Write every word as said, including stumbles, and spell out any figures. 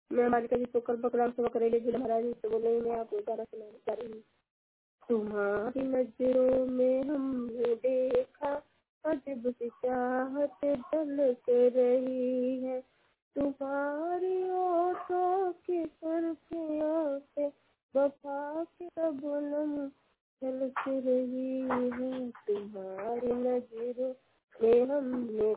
मैं मालिका जी तो कल बकराम से बकरेले जिला महाराज जी से बोले मैं आपको गाना सुनाने जा रही हूँ। तुम्हारी नजरों में हमने देखा अजब सी चाहत झलक रही है, तुम्हारी ओठों की सुर्खियों से वफा की शबनम झलक रही है। तुम्हारी नजरों में हमने